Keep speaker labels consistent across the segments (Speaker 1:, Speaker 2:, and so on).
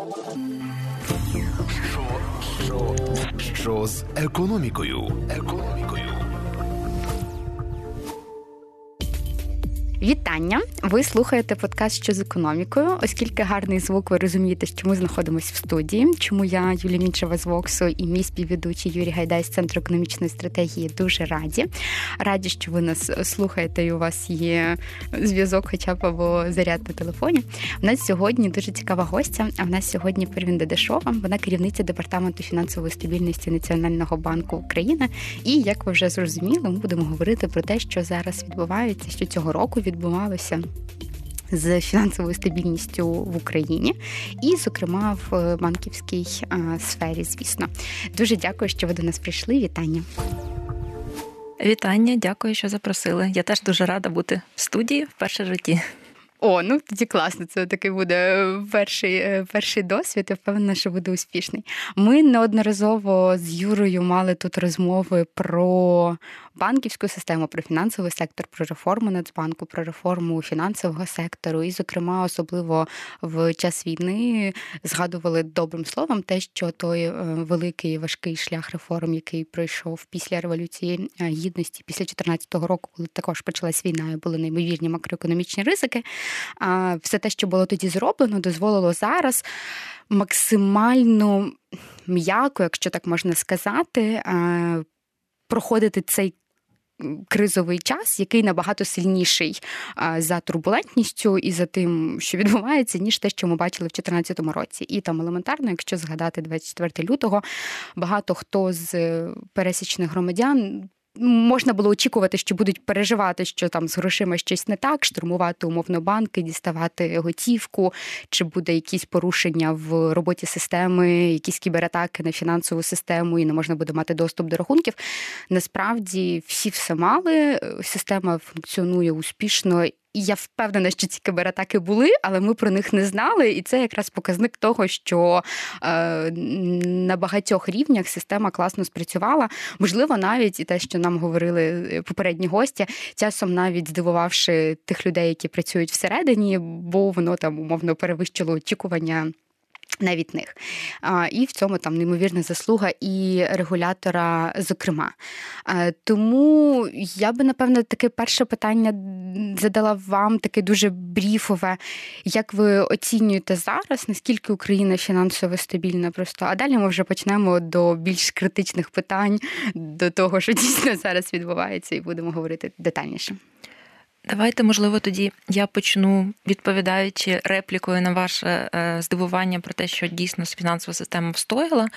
Speaker 1: Що з економікою?
Speaker 2: Вітання! Ви слухаєте подкаст «Що з економікою?». Оскільки гарний звук, ви розумієте, що ми знаходимося в студії, чому я, Юлія Мінчева з Воксу, і мій співведучий Юрій Гайдай з Центру економічної стратегії дуже раді. Раді, що ви нас слухаєте і у вас є зв'язок хоча б або заряд на телефоні. У нас сьогодні дуже цікава гостя, а в нас сьогодні Первін Дедешова. Вона керівниця Департаменту фінансової стабільності Національного банку України. І, як ви вже зрозуміли, ми будемо говорити про те, що зараз відбувається, що цього року відбувалося з фінансовою стабільністю в Україні і, зокрема, в банківській сфері, звісно. Дуже дякую, що ви до нас прийшли. Вітання.
Speaker 3: Вітання, дякую, що запросили. Я теж дуже рада бути в студії вперше в житті.
Speaker 2: О, ну тоді класно, це такий буде перший досвід, я впевнена, що буде успішний. Ми неодноразово з Юрою мали тут розмови про банківську систему, про фінансовий сектор, про реформу Нацбанку, про реформу фінансового сектору. І, зокрема, особливо в час війни згадували добрим словом те, що той великий важкий шлях реформ, який пройшов після Революції Гідності, після 2014 року, коли також почалась війна і були неймовірні макроекономічні ризики, все те, що було тоді зроблено, дозволило зараз максимально м'яко, якщо так можна сказати, проходити цей кризовий час, який набагато сильніший за турбулентністю і за тим, що відбувається, ніж те, що ми бачили в 2014 році. І там елементарно, якщо згадати 24 лютого, багато хто з пересічних громадян можна було очікувати, що будуть переживати, що там з грошима щось не так, штурмувати умовно банки, діставати готівку, чи буде якісь порушення в роботі системи, якісь кібератаки на фінансову систему і не можна буде мати доступ до рахунків. Насправді всі все мали, система функціонує успішно. І я впевнена, що ці кібератаки були, але ми про них не знали. І це якраз показник того, що на багатьох рівнях система класно спрацювала. Можливо, навіть і те, що нам говорили попередні гості, часом навіть здивувавши тих людей, які працюють всередині, бо воно там умовно перевищило очікування навіть них. І в цьому там неймовірна заслуга і регулятора, зокрема. Тому я би, напевно, таке перше питання задала вам, таке дуже бріфове. Як ви оцінюєте зараз, наскільки Україна фінансово стабільна просто? А далі ми вже почнемо до більш критичних питань, до того, що дійсно зараз відбувається, і будемо говорити детальніше.
Speaker 3: Давайте, можливо, тоді я почну, відповідаючи реплікою на ваше здивування про те, що дійсно фінансова система встояла.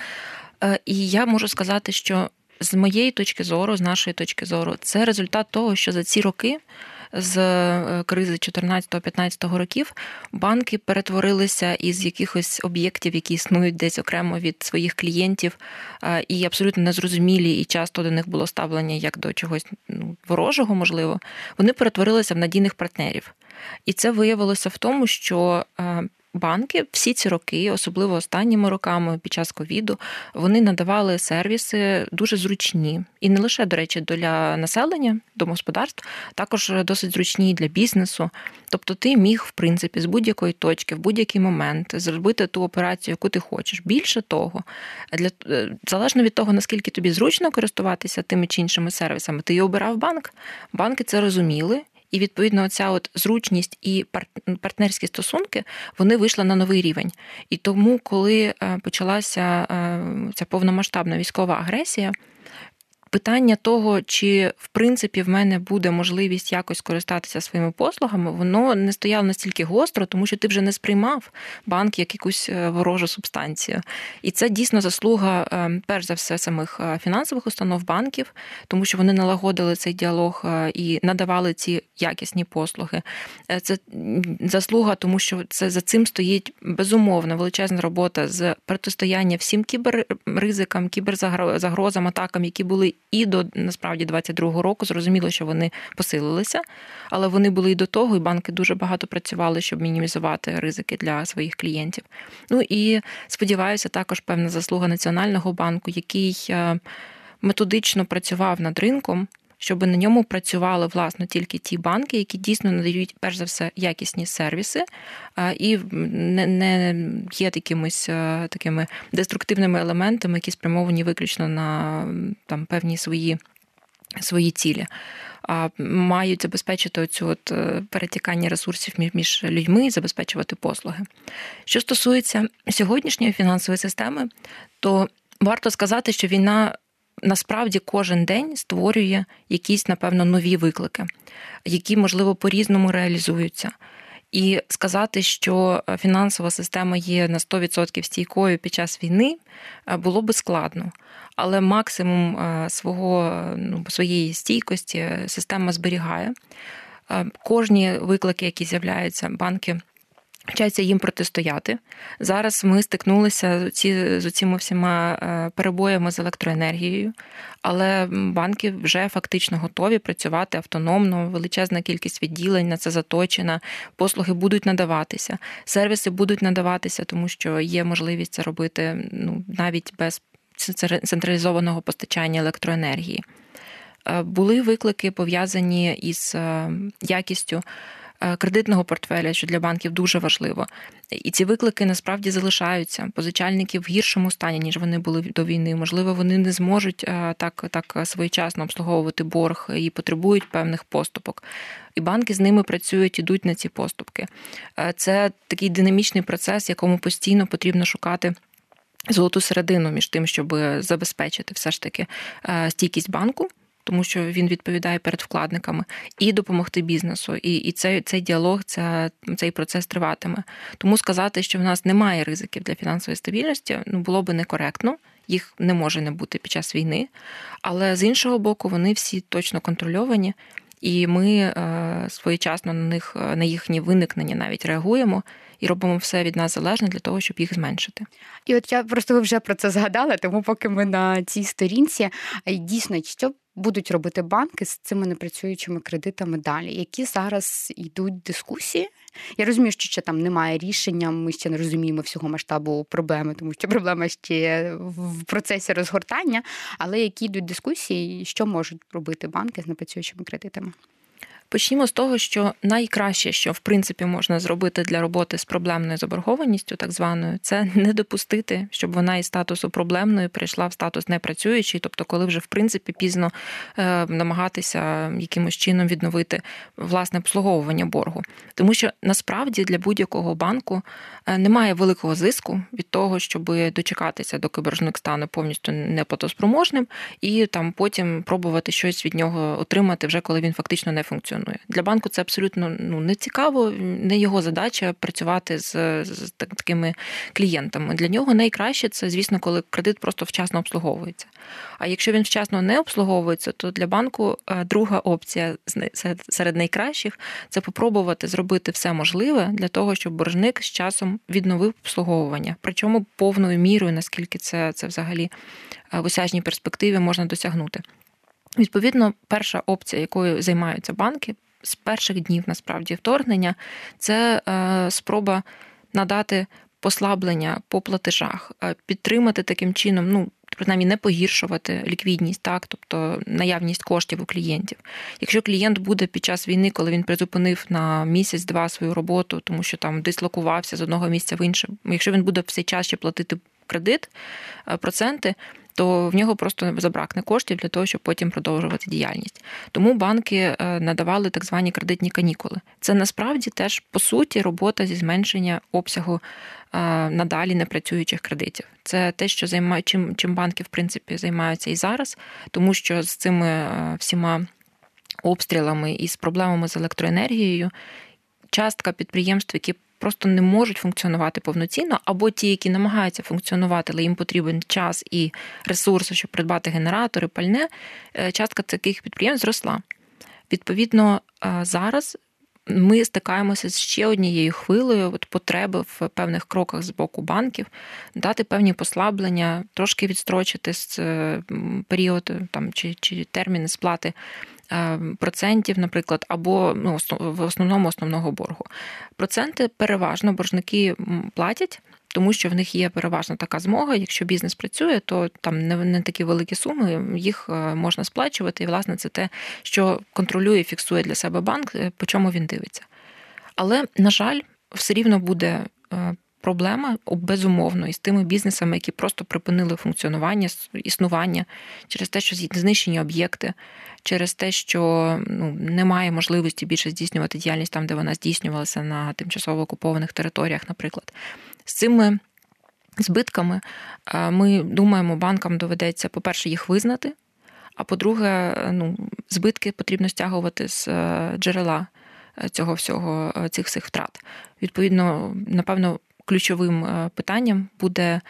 Speaker 3: І я можу сказати, що з моєї точки зору, з нашої точки зору, це результат того, що за ці роки, з кризи 14-15 років, банки перетворилися із якихось об'єктів, які існують десь окремо від своїх клієнтів, і абсолютно незрозумілі, і часто до них було ставлення як до чогось ворожого, можливо, вони перетворилися в надійних партнерів. І це виявилося в тому, що банки всі ці роки, особливо останніми роками під час ковіду, вони надавали сервіси дуже зручні. І не лише, до речі, для населення, домогосподарств, також досить зручні для бізнесу. Тобто ти міг, в принципі, з будь-якої точки, в будь-який момент зробити ту операцію, яку ти хочеш. Більше того, залежно від того, наскільки тобі зручно користуватися тими чи іншими сервісами, ти і обирав банк. Банки це розуміли. І, відповідно, оця от зручність і партнерські стосунки, вони вийшли на новий рівень. І тому, коли почалася ця повномасштабна військова агресія, питання того, чи, в принципі, в мене буде можливість якось користатися своїми послугами, воно не стояло настільки гостро, тому що ти вже не сприймав банк як якусь ворожу субстанцію. І це дійсно заслуга, перш за все, самих фінансових установ банків, тому що вони налагодили цей діалог і надавали ці якісні послуги. Це заслуга, тому що це за цим стоїть, безумовно, величезна робота з протистояння всім кіберризикам, кіберзагрозам, атакам, які були і до, насправді, 22-го року. Зрозуміло, що вони посилилися, але вони були і до того, і банки дуже багато працювали, щоб мінімізувати ризики для своїх клієнтів. Ну і, сподіваюся, також певна заслуга Національного банку, який методично працював над ринком, щоб на ньому працювали, власне, тільки ті банки, які дійсно надають, перш за все, якісні сервіси і не є якимись такими деструктивними елементами, які спрямовані виключно на там певні свої цілі. Мають забезпечити оцю перетікання ресурсів між людьми і забезпечувати послуги. Що стосується сьогоднішньої фінансової системи, то варто сказати, що війна насправді кожен день створює якісь, напевно, нові виклики, які, можливо, по-різному реалізуються. І сказати, що фінансова система є на 100% стійкою під час війни, було би складно. Але максимум своєї стійкості система зберігає. Кожні виклики, які з'являються, банки вчаться їм протистояти. Зараз ми стикнулися з цими всіма перебоями з електроенергією, але банки вже фактично готові працювати автономно, величезна кількість відділень на це заточена, послуги будуть надаватися, сервіси будуть надаватися, тому що є можливість це робити навіть без централізованого постачання електроенергії. Були виклики, пов'язані із якістю кредитного портфеля, що для банків дуже важливо. І ці виклики насправді залишаються. Позичальники в гіршому стані, ніж вони були до війни. Можливо, вони не зможуть так своєчасно обслуговувати борг і потребують певних поступок. І банки з ними працюють, ідуть на ці поступки. Це такий динамічний процес, якому постійно потрібно шукати золоту середину між тим, щоб забезпечити все ж таки стійкість банку, тому що він відповідає перед вкладниками, і допомогти бізнесу. І цей діалог, цей процес триватиме. Тому сказати, що в нас немає ризиків для фінансової стабільності, було би некоректно. Їх не може не бути під час війни. Але з іншого боку, вони всі точно контрольовані, і ми своєчасно на їхні виникнення навіть реагуємо і робимо все від нас залежне для того, щоб їх зменшити.
Speaker 2: І от ви вже про це згадали, тому поки ми на цій сторінці, дійсно, що будуть робити банки з цими непрацюючими кредитами далі? Які зараз йдуть дискусії? Я розумію, що ще там немає рішення, ми ще не розуміємо всього масштабу проблеми, тому що проблема ще в процесі розгортання, але які йдуть дискусії, що можуть робити банки з непрацюючими кредитами?
Speaker 3: Почнімо з того, що найкраще, що в принципі можна зробити для роботи з проблемною заборгованістю, так званою, це не допустити, щоб вона із статусу проблемної перейшла в статус непрацюючий, тобто коли вже в принципі пізно намагатися якимось чином відновити власне обслуговування боргу. Тому що насправді для будь-якого банку немає великого зиску від того, щоб дочекатися, доки боржник стане повністю неплатоспроможним і там потім пробувати щось від нього отримати вже коли він фактично не функціонує. Для банку це абсолютно не цікаво, не його задача працювати з такими клієнтами. Для нього найкраще це, звісно, коли кредит просто вчасно обслуговується. А якщо він вчасно не обслуговується, то для банку друга опція серед найкращих – це попробувати зробити все можливе для того, щоб боржник з часом відновив обслуговування. Причому повною мірою, наскільки це взагалі в осяжній перспективі можна досягнути. Відповідно, перша опція, якою займаються банки з перших днів, насправді, вторгнення, це спроба надати послаблення по платежах, підтримати таким чином, принаймні не погіршувати ліквідність, так, тобто наявність коштів у клієнтів. Якщо клієнт буде під час війни, коли він призупинив на місяць-два свою роботу, тому що там дислокувався з одного місця в інше, якщо він буде в цей час ще платити кредит, проценти, то в нього просто забракне коштів для того, щоб потім продовжувати діяльність. Тому банки надавали так звані кредитні канікули. Це насправді теж, по суті, робота зі зменшення обсягу надалі непрацюючих кредитів. Це те, що чим банки, в принципі, займаються і зараз, тому що з цими всіма обстрілами і з проблемами з електроенергією частка підприємств, які просто не можуть функціонувати повноцінно, або ті, які намагаються функціонувати, але їм потрібен час і ресурси, щоб придбати генератори, пальне, частка таких підприємств зросла. Відповідно, зараз ми стикаємося з ще однією хвилею потреби в певних кроках з боку банків, дати певні послаблення, трошки відстрочити період чи терміни сплати процентів, наприклад, або в основному основного боргу. Проценти переважно боржники платять, тому що в них є переважно така змога. Якщо бізнес працює, то там не такі великі суми, їх можна сплачувати. І, власне, це те, що контролює і фіксує для себе банк, по чому він дивиться. Але, на жаль, все рівно буде проблема, безумовно, із тими бізнесами, які просто припинили функціонування, існування через те, що знищені об'єкти, через те, що немає можливості більше здійснювати діяльність там, де вона здійснювалася на тимчасово окупованих територіях, наприклад. З цими збитками ми думаємо, банкам доведеться, по-перше, їх визнати, а по-друге, збитки потрібно стягувати з джерела цього всього, цих всіх втрат. Відповідно, напевно, ключовим питанням буде,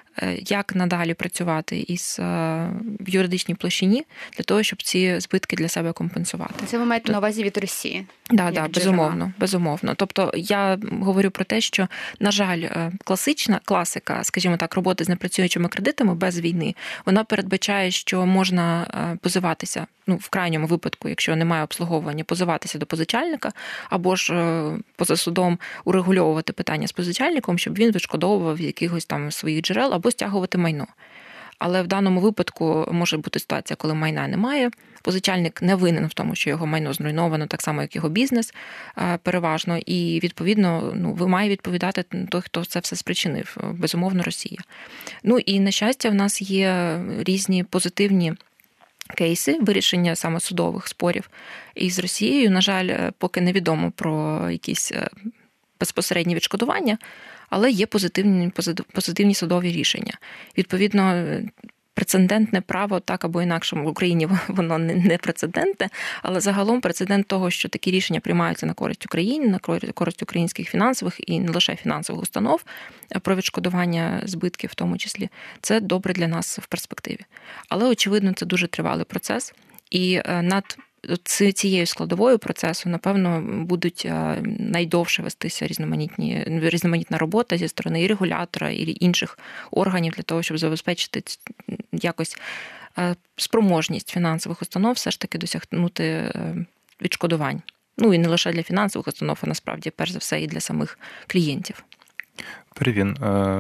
Speaker 3: як надалі працювати із в юридичній площині для того, щоб ці збитки для себе компенсувати.
Speaker 2: Це ви маєте на увазі від Росії?
Speaker 3: Так, безумовно. Тобто я говорю про те, що, на жаль, класика, скажімо так, роботи з непрацюючими кредитами без війни, вона передбачає, що можна позиватися, в крайньому випадку, якщо немає обслуговування, позиватися до позичальника, або ж поза судом урегульовувати питання з позичальником, щоб він відшкодовував якихось там своїх джерел, або стягувати майно. Але в даному випадку може бути ситуація, коли майна немає, позичальник не винен в тому, що його майно зруйновано, так само, як його бізнес переважно, і, відповідно, ви має відповідати той, хто це все спричинив, безумовно, Росія. І, на щастя, в нас є різні позитивні кейси вирішення саме судових спорів із Росією. На жаль, поки невідомо про якісь безпосередні відшкодування, але є позитивні судові рішення. Відповідно, прецедентне право, так або інакше, в Україні воно не прецедентне, але загалом прецедент того, що такі рішення приймаються на користь України, на користь українських фінансових і не лише фінансових установ про відшкодування збитків в тому числі, це добре для нас в перспективі. Але, очевидно, це дуже тривалий процес, і над цією складовою процесу, напевно, будуть найдовше вестися різноманітна робота зі сторони і регулятора, і інших органів для того, щоб забезпечити якось спроможність фінансових установ все ж таки досягнути відшкодувань. І не лише для фінансових установ, а насправді, перш за все, і для самих клієнтів.
Speaker 4: Привін,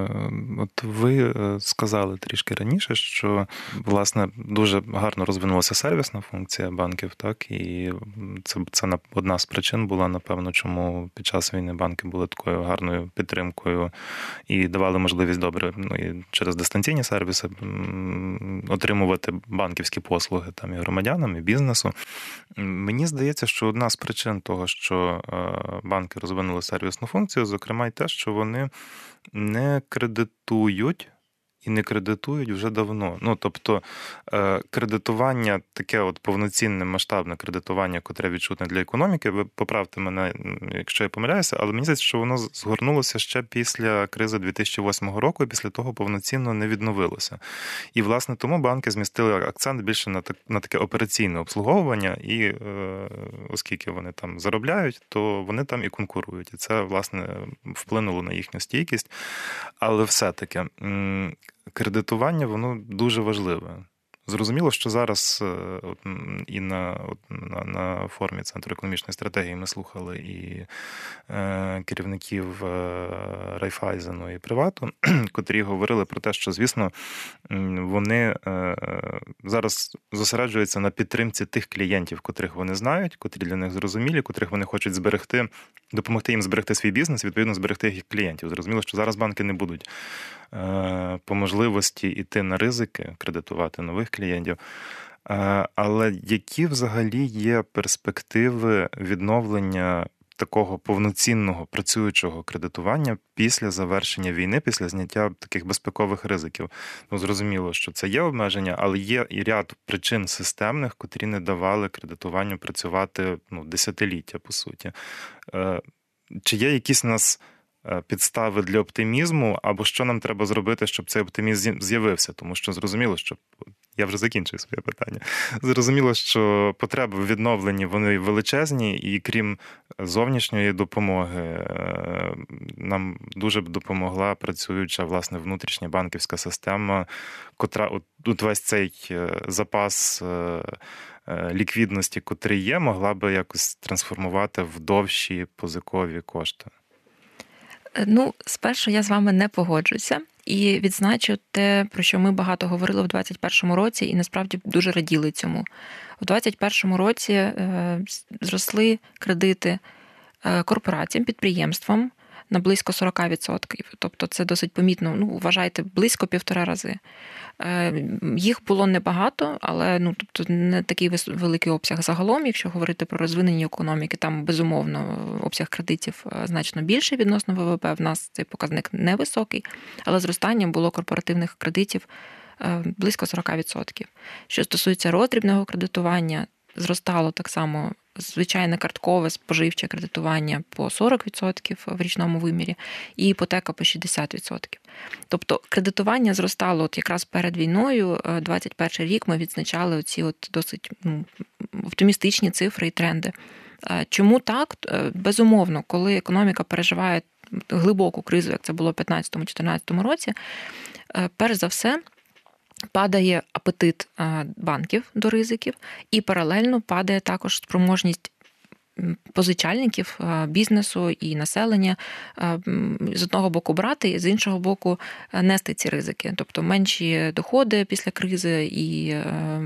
Speaker 4: от ви сказали трішки раніше, що, власне, дуже гарно розвинулася сервісна функція банків, так, і це одна з причин була, напевно, чому під час війни банки були такою гарною підтримкою і давали можливість добре, і через дистанційні сервіси отримувати банківські послуги там і громадянам, і бізнесу. Мені здається, що одна з причин того, що банки розвинули сервісну функцію, зокрема й те, що вони не кредитують і не кредитують вже давно. Тобто кредитування, таке от повноцінне масштабне кредитування, котре відчутне для економіки, ви поправте мене, якщо я помиляюся, але мені здається, що воно згорнулося ще після кризи 2008 року і після того повноцінно не відновилося. І, власне, тому банки змістили акцент більше на таке операційне обслуговування, і оскільки вони там заробляють, то вони там і конкурують. І це, власне, вплинуло на їхню стійкість. Але все-таки кредитування, воно дуже важливе. Зрозуміло, що зараз і на форумі Центру економічної стратегії ми слухали і керівників Райфайзену і Привату, котрі говорили про те, що, звісно, вони зараз зосереджуються на підтримці тих клієнтів, котрих вони знають, котрі для них зрозумілі, котрих вони хочуть зберегти, допомогти їм зберегти свій бізнес, відповідно, зберегти їх клієнтів. Зрозуміло, що зараз банки не будуть по можливості йти на ризики, кредитувати нових клієнтів. Але які взагалі є перспективи відновлення такого повноцінного працюючого кредитування після завершення війни, після зняття таких безпекових ризиків? Зрозуміло, що це є обмеження, але є і ряд причин системних, котрі не давали кредитуванню працювати десятиліття, по суті. Чи є якісь у нас підстави для оптимізму, або що нам треба зробити, щоб цей оптимізм з'явився? Тому що зрозуміло, що я вже закінчую своє питання. Зрозуміло, що потреби в відновленні, вони величезні, і крім зовнішньої допомоги, нам дуже б допомогла працююча, власне, внутрішня банківська система, котра тут весь цей запас ліквідності, котрий є, могла би якось трансформувати в довші позикові кошти.
Speaker 3: Спершу я з вами не погоджуся і відзначу те, про що ми багато говорили в 2021 році, і насправді дуже раділи цьому. У 2021 році зросли кредити корпораціям, підприємствам на близько 40%. Тобто це досить помітно, вважайте, близько 1,5 рази. Їх було небагато, але тобто не такий великий обсяг загалом. Якщо говорити про розвинені економіки, там, безумовно, обсяг кредитів значно більший відносно ВВП. В нас цей показник невисокий, але зростання було корпоративних кредитів близько 40%. Що стосується роздрібного кредитування, зростало так само звичайне карткове споживче кредитування по 40% в річному вимірі і іпотека по 60%. Тобто кредитування зростало якраз перед війною. 21 рік ми відзначали оці досить оптимістичні цифри і тренди. Чому так? Безумовно, коли економіка переживає глибоку кризу, як це було в 2015-2014 році, перш за все, падає апетит банків до ризиків і паралельно падає також спроможність позичальників, бізнесу і населення з одного боку брати, і з іншого боку нести ці ризики. Тобто менші доходи після кризи і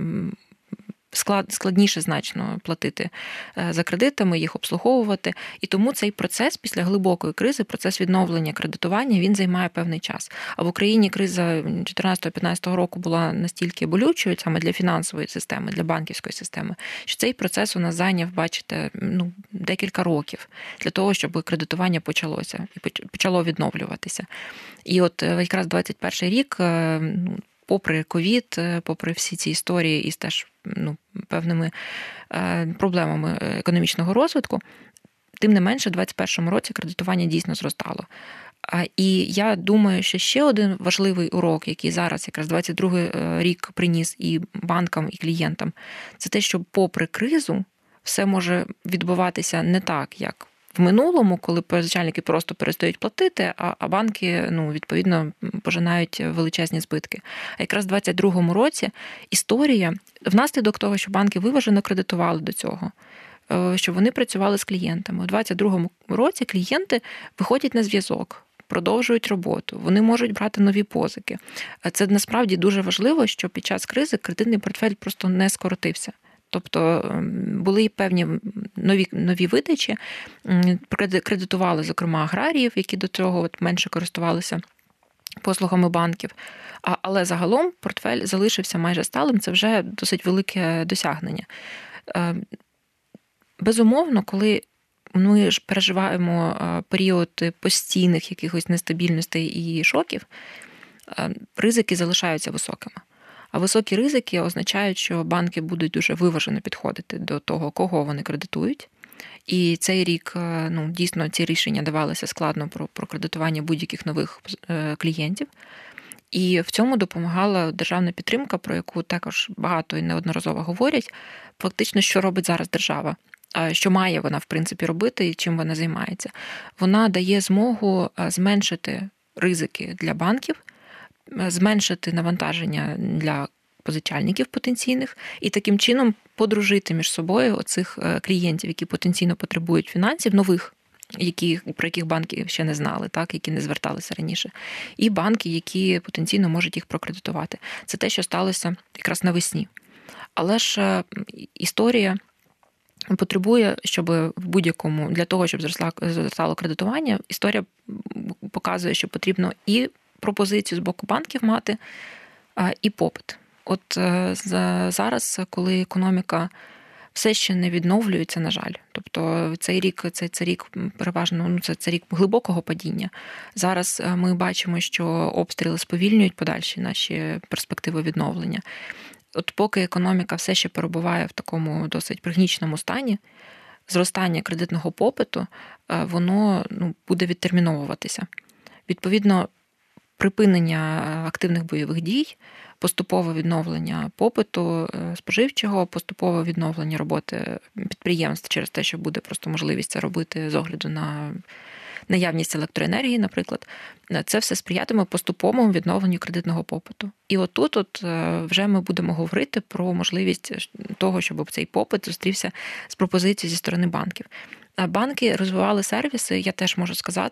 Speaker 3: складніше значно платити за кредитами, їх обслуговувати. І тому цей процес після глибокої кризи, процес відновлення кредитування, він займає певний час. А в Україні криза 2014-2015 року була настільки болючою саме для фінансової системи, для банківської системи, що цей процес у нас зайняв, бачите, декілька років для того, щоб кредитування почалося і почало відновлюватися. І якраз 21 рік, попри ковід, попри всі ці історії із теж певними проблемами економічного розвитку, тим не менше, в 2021 році кредитування дійсно зростало. І я думаю, що ще один важливий урок, який зараз якраз 2022 рік приніс і банкам, і клієнтам, це те, що попри кризу все може відбуватися не так, як в минулому, коли позичальники просто перестають платити, а банки, відповідно, пожинають величезні збитки. А якраз в 2022 році історія, внаслідок того, що банки виважено кредитували до цього, що вони працювали з клієнтами. У 2022 році клієнти виходять на зв'язок, продовжують роботу, вони можуть брати нові позики. Це насправді дуже важливо, що під час кризи кредитний портфель просто не скоротився. Тобто були і певні нові видачі, кредитували, зокрема, аграріїв, які до цього менше користувалися послугами банків. Але загалом портфель залишився майже сталим, це вже досить велике досягнення. Безумовно, коли ми ж переживаємо період постійних якихось нестабільностей і шоків, ризики залишаються високими. А високі ризики означають, що банки будуть дуже виважено підходити до того, кого вони кредитують. І цей рік, дійсно, ці рішення давалися складно про кредитування будь-яких нових клієнтів. І в цьому допомагала державна підтримка, про яку також багато і неодноразово говорять. Фактично, що робить зараз держава? Що має вона, в принципі, робити і чим вона займається? Вона дає змогу зменшити ризики для банків, зменшити навантаження для позичальників потенційних і таким чином подружити між собою оцих клієнтів, які потенційно потребують фінансів, нових, про яких банки ще не знали, так, які не зверталися раніше, і банки, які потенційно можуть їх прокредитувати. Це те, що сталося якраз навесні. Але ж історія потребує, щоб в будь-якому, для того, щоб зростало кредитування, історія показує, що потрібно і пропозицію з боку банків мати, і попит. Зараз, коли економіка все ще не відновлюється, на жаль, тобто цей рік переважно, це рік глибокого падіння. Зараз ми бачимо, що обстріли сповільнюють подальші наші перспективи відновлення. Поки економіка все ще перебуває в такому досить пригніченому стані, зростання кредитного попиту, воно буде відтерміновуватися. Відповідно, припинення активних бойових дій, поступове відновлення попиту споживчого, поступове відновлення роботи підприємств через те, що буде просто можливість це робити з огляду на наявність електроенергії, наприклад, це все сприятиме поступовому відновленню кредитного попиту. І отут вже ми будемо говорити про можливість того, щоб цей попит зустрівся з пропозицією зі сторони банків. Банки розвивали сервіси, я теж можу сказати,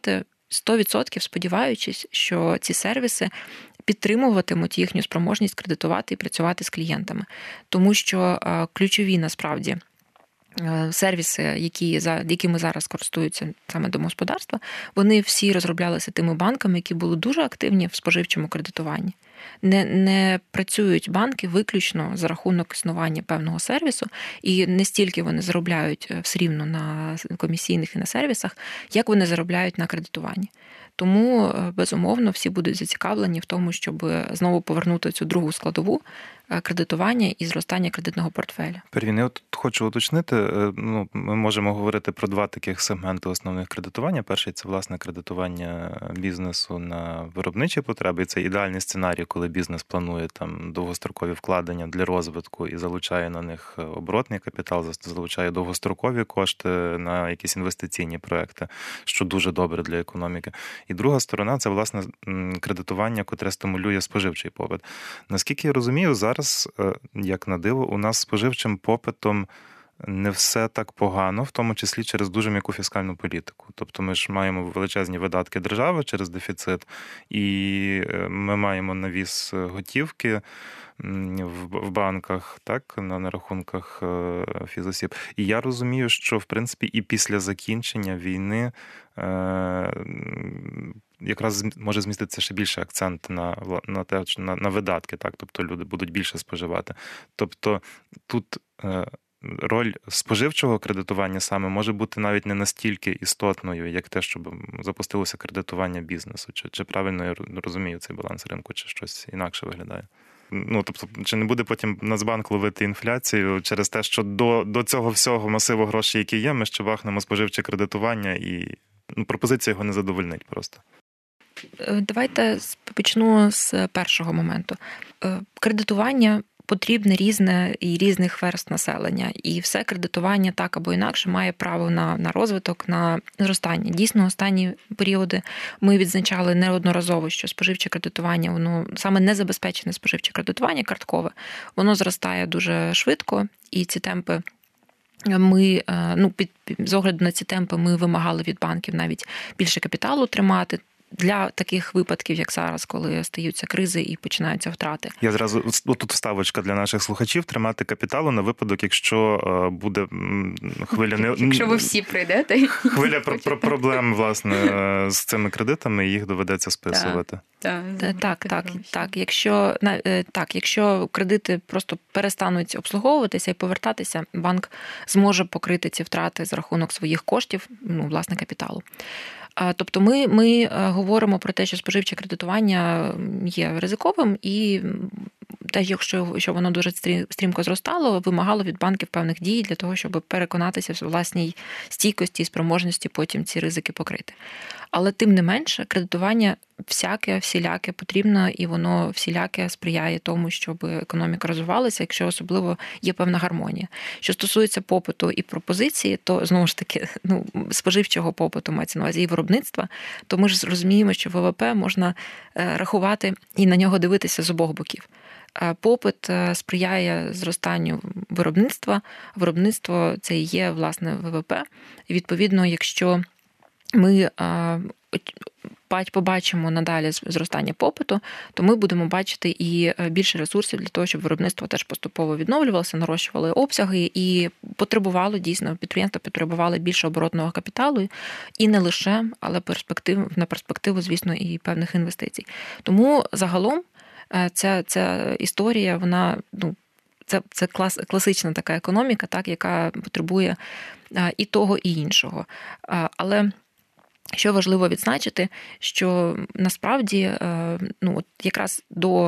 Speaker 3: 100% сподіваючись, що ці сервіси підтримуватимуть їхню спроможність кредитувати і працювати з клієнтами. Тому що ключові насправді сервіси, якими зараз користуються саме домогосподарства, вони всі розроблялися тими банками, які були дуже активні в споживчому кредитуванні. Не працюють банки виключно за рахунок існування певного сервісу, і не стільки вони заробляють все рівно на комісійних і на сервісах, як вони заробляють на кредитуванні. Тому, безумовно, всі будуть зацікавлені в тому, щоб знову повернути цю другу складову кредитування і зростання кредитного портфеля.
Speaker 4: Первін, я тут хочу уточнити, ми можемо говорити про два таких сегменти основних кредитування. Перший – це, власне, кредитування бізнесу на виробничі потреби. І це ідеальний сценарій, коли бізнес планує там довгострокові вкладення для розвитку і залучає на них оборотний капітал, залучає довгострокові кошти на якісь інвестиційні проекти, що дуже добре для економіки. І друга сторона – це, власне, кредитування, котре стимулює споживчий попит. Наскільки я розумію, зараз, як на диво, у нас споживчим попитом не все так погано, в тому числі через дуже м'яку фіскальну політику. Тобто ми ж маємо величезні видатки держави через дефіцит, і ми маємо навіс готівки в банках, так, на рахунках фізосіб. І я розумію, що, в принципі, і після закінчення війни якраз може зміститися ще більше акцент на видатки, так, тобто люди будуть більше споживати. Тобто тут роль споживчого кредитування саме може бути навіть не настільки істотною, як те, щоб запустилося кредитування бізнесу. Чи правильно я розумію цей баланс ринку, чи щось інакше виглядає? Тобто, чи не буде потім Нацбанк ловити інфляцію через те, що до цього всього масиву грошей, які є, ми ще вахнемо споживче кредитування і пропозиція його не задовольнить просто?
Speaker 3: Давайте почну з першого моменту. Кредитування потрібне різне і різних верств населення. І все кредитування так або інакше має право на розвиток, на зростання. Дійсно, останні періоди ми відзначали неодноразово, що споживче кредитування, воно саме незабезпечене споживче кредитування, карткове, воно зростає дуже швидко, і ці темпи з огляду на ці темпи ми вимагали від банків навіть більше капіталу тримати, для таких випадків, як зараз, коли стаються кризи і починаються втрати.
Speaker 4: Я зразу, тут вставочка для наших слухачів, тримати капіталу на випадок, якщо буде хвиля...
Speaker 2: Якщо ви всі прийдете.
Speaker 4: Хвиля проблем, власне, з цими кредитами, їх доведеться списувати.
Speaker 3: Так. Якщо кредити просто перестануть обслуговуватися і повертатися, банк зможе покрити ці втрати за рахунок своїх коштів, власне, капіталу. Тобто ми говоримо про те, що споживче кредитування є ризиковим, і те, якщо воно дуже стрімко зростало, вимагало від банків певних дій для того, щоб переконатися в власній стійкості і спроможності потім ці ризики покрити. Але тим не менше, кредитування всіляке потрібно, і воно всіляке сприяє тому, щоб економіка розвивалася, якщо особливо є певна гармонія. Що стосується попиту і пропозиції, то, знову ж таки, споживчого попиту мається на увазі і виробництва, то ми ж розуміємо, що ВВП можна рахувати і на нього дивитися з обох боків. Попит сприяє зростанню виробництва. Виробництво – це і є, власне, ВВП. І, відповідно, якщо ми побачимо надалі зростання попиту, то ми будемо бачити і більше ресурсів для того, щоб виробництво теж поступово відновлювалося, нарощували обсяги і підприємства потребували більше оборотного капіталу, і не лише, але на перспективу, звісно, і певних інвестицій. Тому загалом ця історія, вона, це класична така економіка, так, яка потребує і того, і іншого. Але що важливо відзначити, що насправді, якраз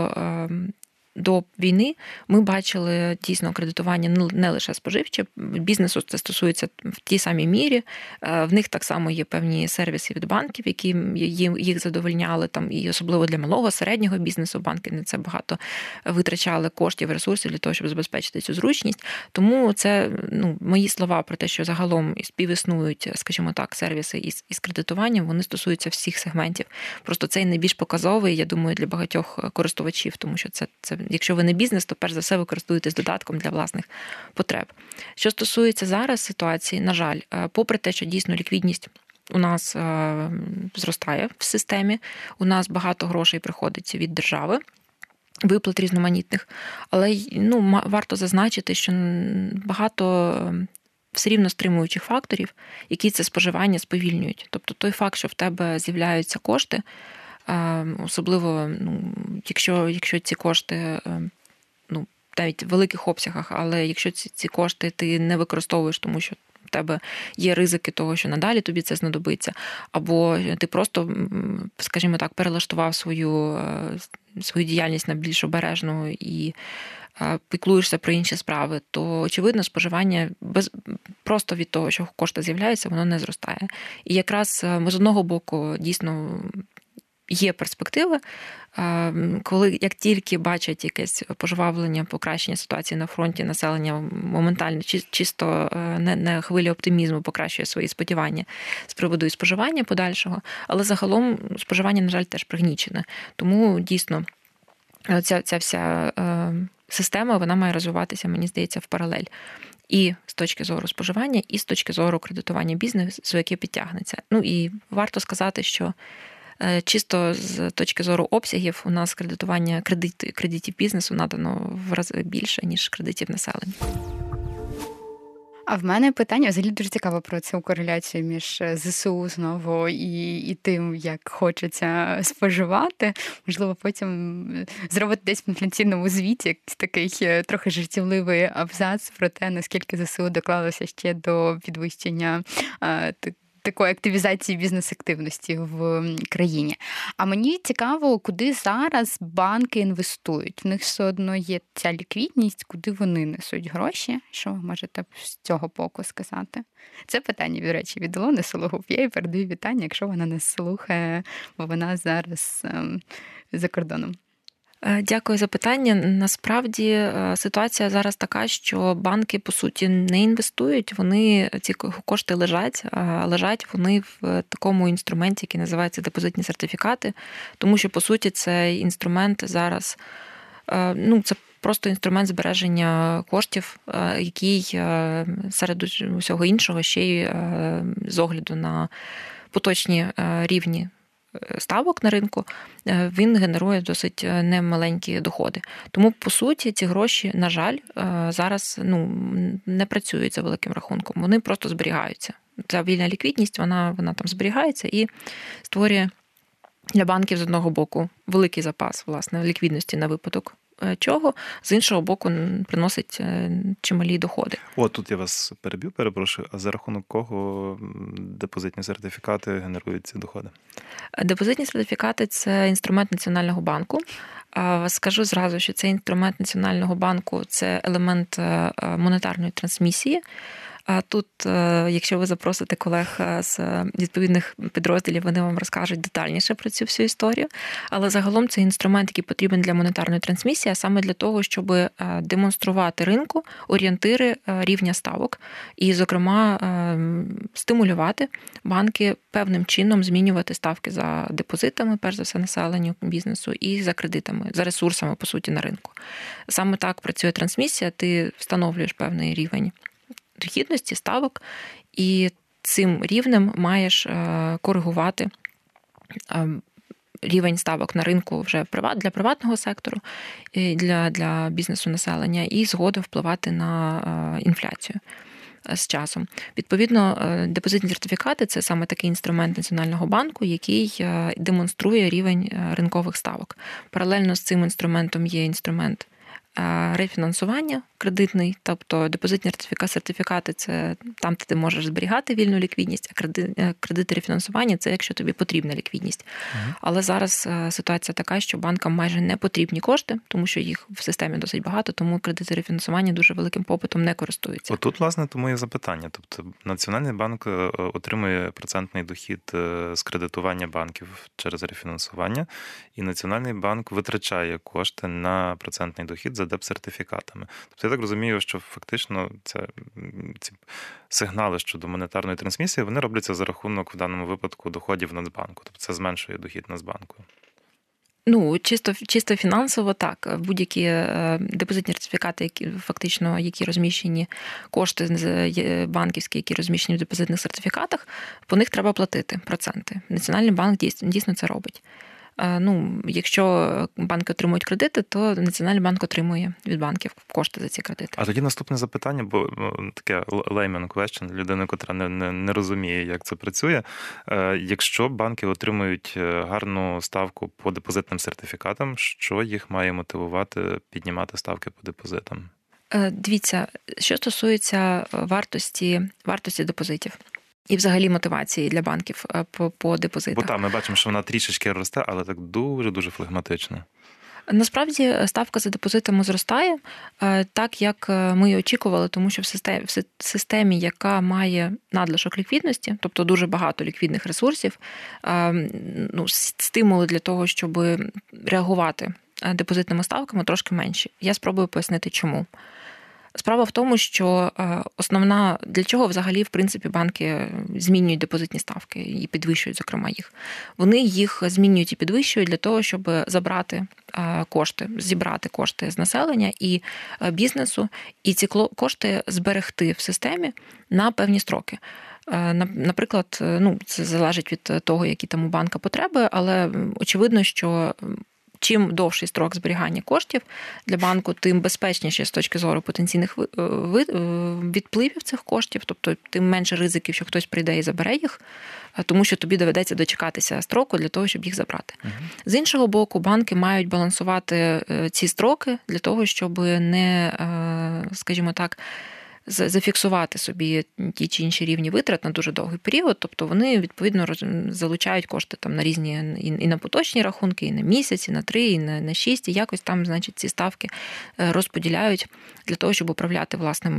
Speaker 3: до війни ми бачили дійсно кредитування не лише споживче, бізнесу це стосується в тій самій мірі, в них так само є певні сервіси від банків, які їх задовольняли, там, і особливо для малого, середнього бізнесу банки на це багато витрачали коштів, ресурсів для того, щоб забезпечити цю зручність. Тому це мої слова про те, що загалом співіснують, скажімо так, сервіси із кредитуванням, вони стосуються всіх сегментів. Просто цей найбільш показовий, я думаю, для багатьох користувачів, тому що це якщо ви не бізнес, то перш за все ви користуєтесь додатком для власних потреб. Що стосується зараз ситуації, на жаль, попри те, що дійсно ліквідність у нас зростає в системі, у нас багато грошей приходить від держави, виплат різноманітних, але варто зазначити, що багато все рівно стримуючих факторів, які це споживання сповільнюють. Тобто той факт, що в тебе з'являються кошти, особливо, якщо ці кошти, навіть в великих обсягах, але якщо ці кошти ти не використовуєш, тому що в тебе є ризики того, що надалі тобі це знадобиться, або ти просто, скажімо так, перелаштував свою діяльність на більш обережну і піклуєшся про інші справи, то, очевидно, споживання просто від того, що кошти з'являються, воно не зростає. І якраз ми з одного боку дійсно є перспективи, коли як тільки бачать якесь пожвавлення, покращення ситуації на фронті, населення моментально, чисто не хвилі оптимізму покращує свої сподівання з приводу і споживання подальшого, але загалом споживання, на жаль, теж пригнічене. Тому дійсно ця вся система, вона має розвиватися, мені здається, в паралель. І з точки зору споживання, і з точки зору кредитування бізнесу, яке підтягнеться. І варто сказати, що чисто з точки зору обсягів у нас кредитування кредитів бізнесу надано в рази більше, ніж кредитів населення.
Speaker 2: А в мене питання, взагалі дуже цікаво про цю кореляцію між ЗСУ знову і тим, як хочеться споживати. Можливо, потім зробити десь в інфляційному звіті якийсь такий трохи жартівливий абзац про те, наскільки ЗСУ доклалося ще до підвищення такої активізації бізнес-активності в країні. А мені цікаво, куди зараз банки інвестують. В них все одно є ця ліквідність, куди вони несуть гроші. Що ви можете з цього боку сказати? Це питання, до речі, від Ілони Сологуб. Я їй передаю вітання, якщо вона нас слухає, бо вона зараз за кордоном.
Speaker 3: Дякую за питання. Насправді ситуація зараз така, що банки, по суті, не інвестують, ці кошти лежать вони в такому інструменті, який називається депозитні сертифікати, тому що, по суті, цей інструмент зараз, це просто інструмент збереження коштів, який серед усього іншого ще й з огляду на поточні рівні ставок на ринку, він генерує досить немаленькі доходи. Тому, по суті, ці гроші, на жаль, зараз не працюють за великим рахунком. Вони просто зберігаються. Ця вільна ліквідність, вона там зберігається і створює для банків, з одного боку, великий запас, власне, ліквідності на випадок чого, з іншого боку, приносить чималі доходи.
Speaker 4: Тут я вас перепрошую, а за рахунок кого депозитні сертифікати генерують ці доходи?
Speaker 3: Депозитні сертифікати – це інструмент Національного банку. Скажу зразу, що цей інструмент Національного банку – це елемент монетарної трансмісії. Тут, якщо ви запросите колег з відповідних підрозділів, вони вам розкажуть детальніше про цю всю історію. Але загалом це інструмент, який потрібен для монетарної трансмісії, а саме для того, щоб демонструвати ринку орієнтири рівня ставок і, зокрема, стимулювати банки певним чином змінювати ставки за депозитами, перш за все, населенню, бізнесу, і за кредитами, за ресурсами, по суті, на ринку. Саме так працює трансмісія, ти встановлюєш певний рівень дохідності, ставок, і цим рівнем маєш коригувати рівень ставок на ринку вже для приватного сектору, для бізнесу населення, і згодом впливати на інфляцію з часом. Відповідно, депозитні сертифікати – це саме такий інструмент Національного банку, який демонструє рівень ринкових ставок. Паралельно з цим інструментом є інструмент рефінансування кредитний, тобто депозитні сертифікати – це там, де ти можеш зберігати вільну ліквідність, а кредити рефінансування – це якщо тобі потрібна ліквідність. Але зараз ситуація така, що банкам майже не потрібні кошти, тому що їх в системі досить багато, тому кредити рефінансування дуже великим попитом не користуються.
Speaker 4: Отут, власне, тому є запитання. Тобто Національний банк отримує процентний дохід з кредитування банків через рефінансування, і Національний банк витрачає кошти на процентний дохід за депсертифікатами. Тобто я так розумію, що фактично ці сигнали щодо монетарної трансмісії, вони робляться за рахунок в даному випадку доходів Нацбанку. Тобто це зменшує дохід Нацбанку.
Speaker 3: Чисто фінансово так. Будь-які депозитні сертифікати, які розміщені, кошти банківські, які розміщені в депозитних сертифікатах, по них треба платити проценти. Національний банк дійсно це робить. Якщо банки отримують кредити, то Національний банк отримує від банків кошти за ці кредити.
Speaker 4: А тоді наступне запитання, бо таке layman question, людина, яка не розуміє, як це працює. Якщо банки отримують гарну ставку по депозитним сертифікатам, що їх має мотивувати піднімати ставки по депозитам?
Speaker 3: Дивіться, що стосується вартості депозитів. І взагалі мотивації для банків по депозитах.
Speaker 4: Бо там ми бачимо, що вона трішечки росте, але так дуже-дуже флегматично.
Speaker 3: Насправді ставка за депозитами зростає, так як ми і очікували, тому що в системі, яка має надлишок ліквідності, тобто дуже багато ліквідних ресурсів, стимули для того, щоб реагувати депозитними ставками трошки менші. Я спробую пояснити, чому. Справа в тому, що для чого взагалі, в принципі, банки змінюють депозитні ставки і підвищують, зокрема, їх. Вони їх змінюють і підвищують для того, щоб зібрати кошти з населення і бізнесу, і ці кошти зберегти в системі на певні строки. Наприклад, це залежить від того, які там у банка потреби, але очевидно, що чим довший строк зберігання коштів для банку, тим безпечніше з точки зору потенційних відпливів цих коштів, тобто тим менше ризиків, що хтось прийде і забере їх, тому що тобі доведеться дочекатися строку для того, щоб їх забрати. З іншого боку, банки мають балансувати ці строки для того, щоб не, скажімо так, зафіксувати собі ті чи інші рівні витрат на дуже довгий період, тобто вони, відповідно, залучають кошти там на різні і на поточні рахунки, і на місяць, і на 3, і на 6, і якось там, значить, ці ставки розподіляють для того, щоб управляти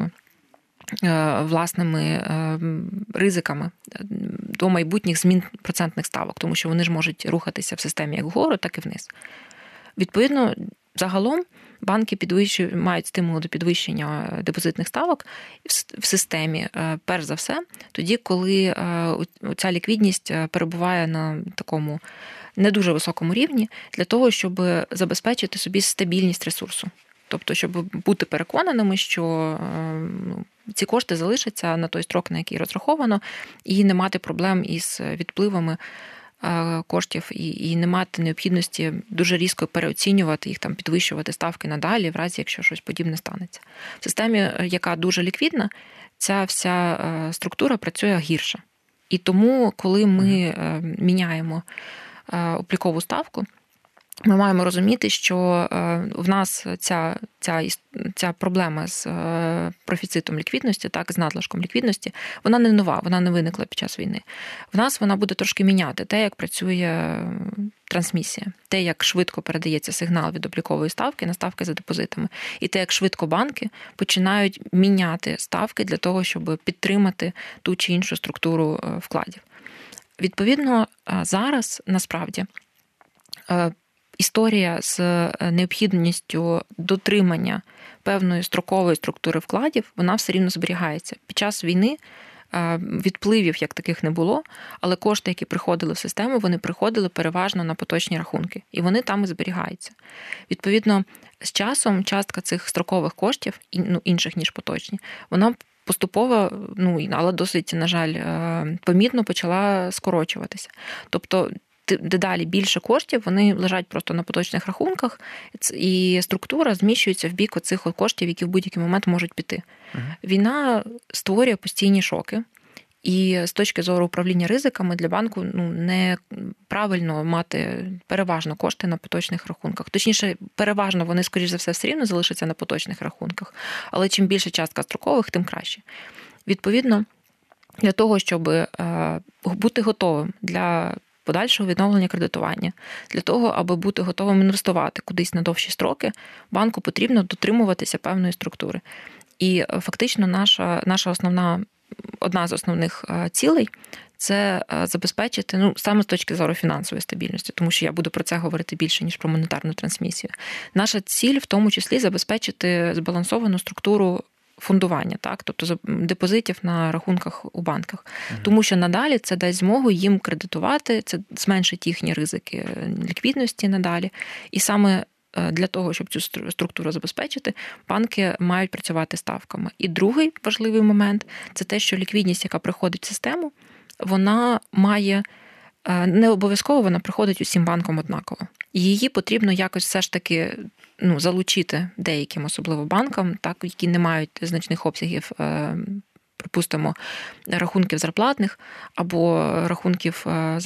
Speaker 3: власними ризиками до майбутніх змін процентних ставок, тому що вони ж можуть рухатися в системі як вгору, так і вниз. Відповідно, загалом банки мають стимули до підвищення депозитних ставок в системі, перш за все, тоді, коли ця ліквідність перебуває на такому не дуже високому рівні, для того, щоб забезпечити собі стабільність ресурсу. Тобто, щоб бути переконаними, що ці кошти залишаться на той строк, на який розраховано, і не мати проблем із відпливами коштів і не мати необхідності дуже різко переоцінювати їх, там, підвищувати ставки надалі, в разі, якщо щось подібне станеться. В системі, яка дуже ліквідна, ця вся структура працює гірше. І тому, коли ми міняємо облікову ставку, ми маємо розуміти, що в нас ця проблема з профіцитом ліквідності, так, з надлишком ліквідності, вона не нова, вона не виникла під час війни. В нас вона буде трошки міняти те, як працює трансмісія, те, як швидко передається сигнал від облікової ставки на ставки за депозитами, і те, як швидко банки починають міняти ставки для того, щоб підтримати ту чи іншу структуру вкладів. Відповідно, зараз, насправді, історія з необхідністю дотримання певної строкової структури вкладів, вона все рівно зберігається. Під час війни відпливів як таких не було, але кошти, які приходили в систему, вони приходили переважно на поточні рахунки. І вони там і зберігаються. Відповідно, з часом частка цих строкових коштів, інших, ніж поточні, вона поступово, але досить, на жаль, помітно почала скорочуватися. Тобто, дедалі більше коштів, вони лежать просто на поточних рахунках, і структура зміщується в бік оцих коштів, які в будь-який момент можуть піти. Війна створює постійні шоки, і з точки зору управління ризиками для банку неправильно мати переважно кошти на поточних рахунках. Точніше, переважно вони, скоріш за все рівно залишаться на поточних рахунках, але чим більше частка строкових, тим краще. Відповідно, для того, щоб бути готовим для подальшого відновлення кредитування. Для того, аби бути готовим інвестувати кудись на довші строки, банку потрібно дотримуватися певної структури. І фактично одна з основних цілей – це забезпечити, саме з точки зору фінансової стабільності, тому що я буду про це говорити більше, ніж про монетарну трансмісію. Наша ціль в тому числі забезпечити збалансовану структуру фондування, так, тобто депозитів на рахунках у банках. Тому що надалі це дасть змогу їм кредитувати, це зменшить їхні ризики ліквідності надалі. І саме для того, щоб цю структуру забезпечити, банки мають працювати ставками. І другий важливий момент – це те, що ліквідність, яка приходить в систему, вона має, не обов'язково вона приходить усім банкам однаково. Її потрібно якось все ж таки залучити деяким, особливо банкам, так, які не мають значних обсягів, припустимо, рахунків зарплатних або рахунків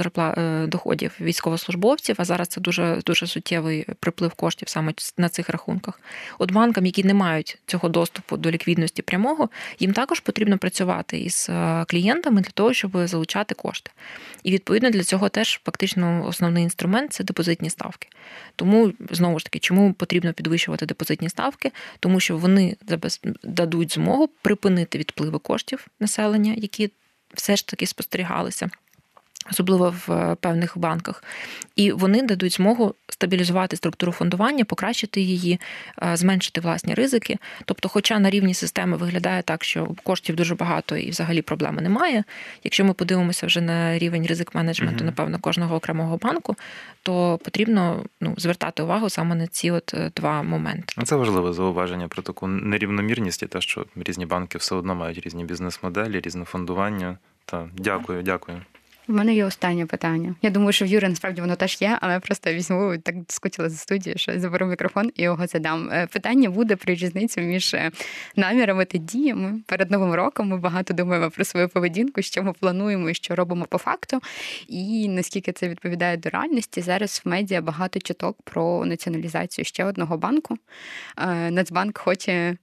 Speaker 3: доходів військовослужбовців, а зараз це дуже, дуже суттєвий приплив коштів саме на цих рахунках. От банкам, які не мають цього доступу до ліквідності прямого, їм також потрібно працювати із клієнтами для того, щоб залучати кошти. І, відповідно, для цього теж фактично основний інструмент – це депозитні ставки. Тому, знову ж таки, чому потрібно підвищувати депозитні ставки? Тому що вони дадуть змогу припинити відпливи коштів населення, які все ж таки спостерігалися, особливо в певних банках. І вони дадуть змогу стабілізувати структуру фондування, покращити її, зменшити власні ризики. Тобто, хоча на рівні системи виглядає так, що коштів дуже багато і взагалі проблеми немає, якщо ми подивимося вже на рівень ризик-менеджменту, напевно, кожного окремого банку, то потрібно звертати увагу саме на ці два моменти.
Speaker 4: Це важливе зауваження про таку нерівномірність і те, що різні банки все одно мають різні бізнес-моделі, різне фондування. Дякую.
Speaker 2: У мене є останнє питання. Я думаю, що в Юри насправді воно теж є, але я просто візьму, так скочила за студію, що заберу мікрофон і його задам. Питання буде про різницю між намірами та діями. Перед Новим роком ми багато думаємо про свою поведінку, що ми плануємо і що робимо по факту. І наскільки це відповідає до реальності, зараз в медіа багато чуток про націоналізацію ще одного банку. Нацбанк хоче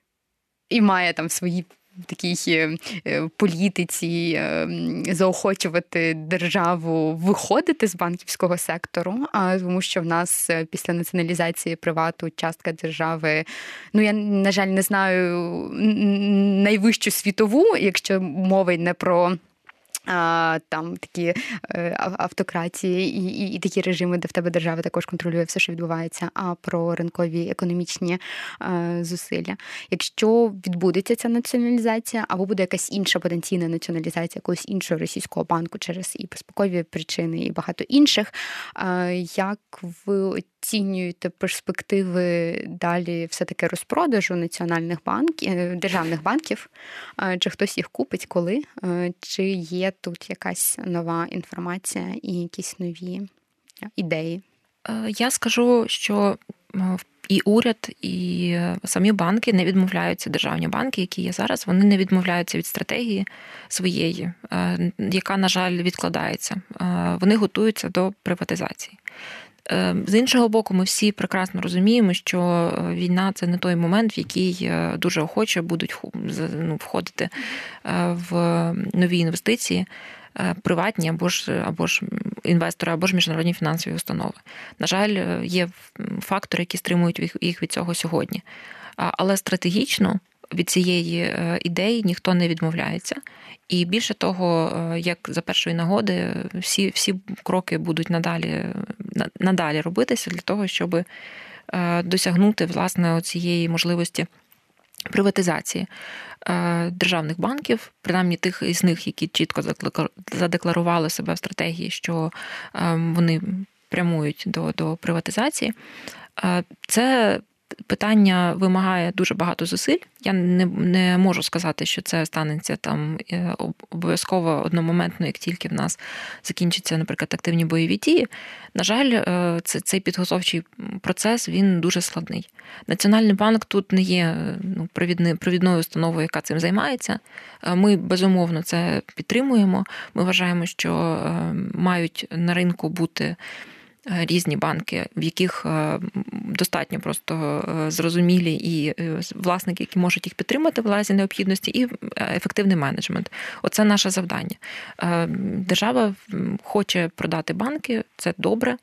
Speaker 2: і має там свої такій політиці заохочувати державу виходити з банківського сектору, тому що в нас після націоналізації привату частка держави, я, на жаль, не знаю найвищу світову, якщо мова не про там такі автократії і такі режими, де в тебе держава також контролює все, що відбувається, а про ринкові економічні зусилля. Якщо відбудеться ця націоналізація, або буде якась інша потенційна націоналізація якогось іншого російського банку через і безпекові причини, і багато інших, як ви оцінюєте перспективи далі все-таки розпродажу національних банків, державних банків? Чи хтось їх купить, коли? Чи є тут якась нова інформація і якісь нові ідеї?
Speaker 3: Я скажу, що і уряд, і самі банки не відмовляються, державні банки, які є зараз, вони не відмовляються від стратегії своєї, яка, на жаль, відкладається. Вони готуються до приватизації. З іншого боку, ми всі прекрасно розуміємо, що війна – це не той момент, в який дуже охоче будуть входити в нові інвестиції приватні або ж інвестори, або ж міжнародні фінансові установи. На жаль, є фактори, які стримують їх від цього сьогодні. Але стратегічно від цієї ідеї ніхто не відмовляється. І більше того, як за першої нагоди, всі кроки будуть надалі робитися для того, щоб досягнути, власне, цієї можливості приватизації державних банків, принаймні тих із них, які чітко задекларували себе в стратегії, що вони прямують до приватизації. Це питання вимагає дуже багато зусиль. Я не можу сказати, що це станеться там обов'язково одномоментно, як тільки в нас закінчаться, наприклад, активні бойові дії. На жаль, цей підготовчий процес, він дуже складний. Національний банк тут не є провідною установою, яка цим займається. Ми, безумовно, це підтримуємо. Ми вважаємо, що мають на ринку бути різні банки, в яких достатньо просто зрозумілі і власники, які можуть їх підтримати в разі необхідності, і ефективний менеджмент. Оце наше завдання. Держава хоче продати банки, це добре.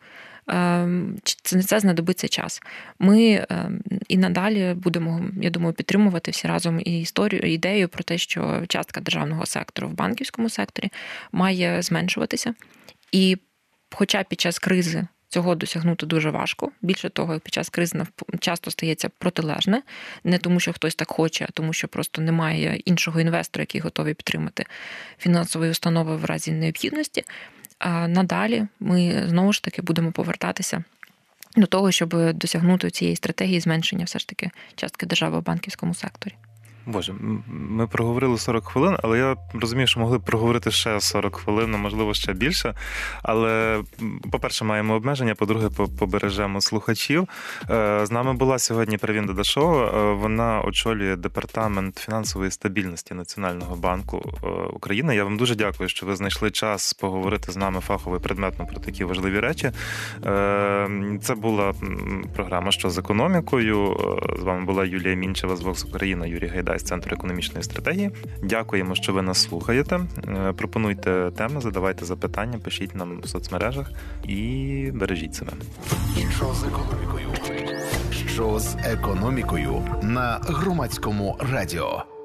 Speaker 3: Це знадобиться час. Ми і надалі будемо, я думаю, підтримувати всі разом і ідею про те, що частка державного сектору в банківському секторі має зменшуватися. І хоча під час кризи цього досягнути дуже важко. Більше того, під час кризи часто стається протилежне. Не тому, що хтось так хоче, а тому, що просто немає іншого інвестора, який готовий підтримати фінансові установи в разі необхідності. А надалі ми знову ж таки будемо повертатися до того, щоб досягнути цієї стратегії зменшення все ж таки частки держави в банківському секторі.
Speaker 4: Боже, ми проговорили 40 хвилин, але я розумію, що могли б проговорити ще 40 хвилин, можливо, ще більше. Але, по-перше, маємо обмеження, по-друге, побережемо слухачів. З нами була сьогодні Первін Дадашова. Вона очолює Департамент фінансової стабільності Національного банку України. Я вам дуже дякую, що ви знайшли час поговорити з нами фахово і предметно про такі важливі речі. Це була програма «Що з економікою?». З вами була Юлія Мінчева з Vox Україна, Юрій Гайдай з Центру економічної стратегії. Дякуємо, що ви нас слухаєте. Пропонуйте теми, задавайте запитання, пишіть нам в соцмережах і бережіть себе.
Speaker 1: Що з економікою? Що з економікою на Громадському радіо?